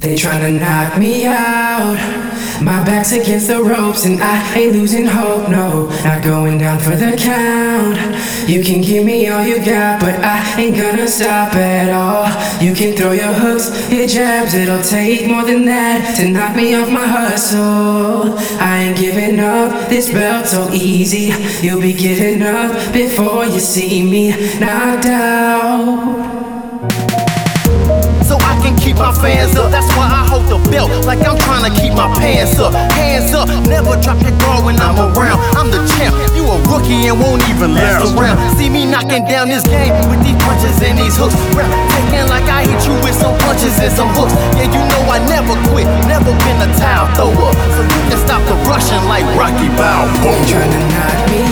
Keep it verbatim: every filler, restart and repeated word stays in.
They tryna knock me out. My back's against the ropes and I ain't losing hope, no. Not going down for the count. You can give me all you got, but I ain't gonna stop at all. You can throw your hooks, your jabs, it'll take more than that to knock me off my hustle. I ain't giving up, this belt so easy. You'll be giving up before you see me knocked out. So I can keep my fans up, that's why I hold the belt like I'm trying to keep my pants up. Hands up, never drop your guard when I'm around. I'm the champ, you a rookie and won't even last around. See me knocking down this game with these punches and these hooks. Rap taking like I hit you with some punches and some hooks. Yeah, you know I never quit, never been a towel thrower. So you can stop the rushing like Rocky Balboa. Trying to knock me